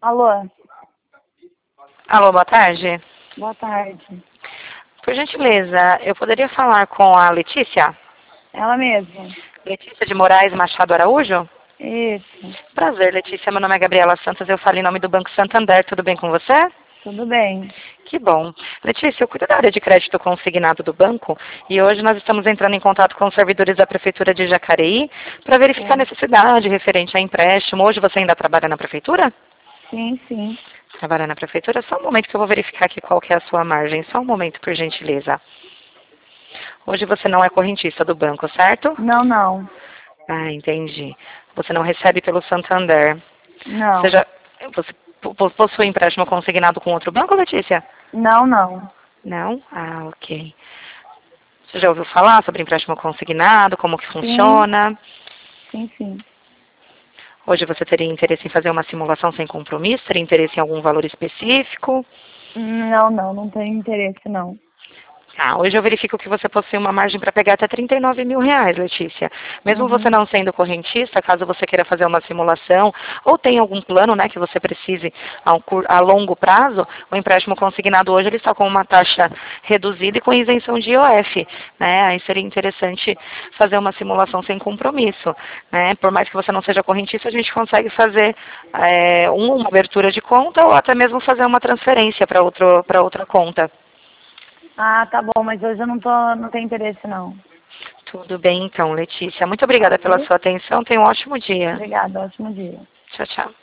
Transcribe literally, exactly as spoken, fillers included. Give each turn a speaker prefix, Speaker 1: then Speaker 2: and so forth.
Speaker 1: Alô,
Speaker 2: Alô, boa tarde.
Speaker 1: boa tarde.
Speaker 2: Por gentileza, eu poderia falar com a Letícia?
Speaker 1: Ela mesma.
Speaker 2: Letícia de Moraes Machado Araújo?
Speaker 1: Isso,
Speaker 2: Prazer, Letícia. Meu nome é Gabriela Santos. Eu falo em nome do Banco Santander. Tudo bem com você?
Speaker 1: tudo bem.
Speaker 2: Que bom. Letícia, eu cuido da área de crédito consignado do banco e hoje nós estamos entrando em contato com os servidores da Prefeitura de Jacareí para verificar a
Speaker 1: É.
Speaker 2: necessidade referente a empréstimo. Hoje você ainda trabalha na Prefeitura?
Speaker 1: Sim, sim.
Speaker 2: Trabalha na Prefeitura? Só um momento que eu vou verificar aqui qual que é a sua margem. Só um momento, por gentileza. Hoje você não é correntista do banco, certo?
Speaker 1: Não, não.
Speaker 2: Ah, entendi. Você não recebe pelo Santander. Você
Speaker 1: Não.
Speaker 2: já você po- possui empréstimo consignado com outro banco, Letícia?
Speaker 1: Não, não.
Speaker 2: Não? Ah, ok. Você já ouviu falar sobre empréstimo consignado, como que
Speaker 1: Sim,
Speaker 2: funciona?
Speaker 1: sim, sim.
Speaker 2: Hoje você teria interesse em fazer uma simulação sem compromisso? Teria interesse em algum valor específico?
Speaker 1: Não, não, não tenho interesse, não.
Speaker 2: Ah, hoje eu verifico que você possui uma margem para pegar até trinta e nove mil reais, Letícia. Mesmo você
Speaker 1: Uhum.
Speaker 2: não sendo correntista, caso você queira fazer uma simulação ou tenha algum plano, né, que você precise a, um cur- a longo prazo, o empréstimo consignado hoje ele está com uma taxa reduzida e com isenção de I O F, né? Aí seria interessante fazer uma simulação sem compromisso, né? Por mais que você não seja correntista, a gente consegue fazer é, um- uma abertura de conta ou até mesmo fazer uma transferência para outro para outra conta.
Speaker 1: Ah, tá bom, mas hoje eu não tô, não tenho interesse, não.
Speaker 2: Tudo bem, então, Letícia. Muito obrigada pela
Speaker 1: Ok?
Speaker 2: sua atenção. Tenha um ótimo dia.
Speaker 1: Obrigada, ótimo dia.
Speaker 2: Tchau, tchau.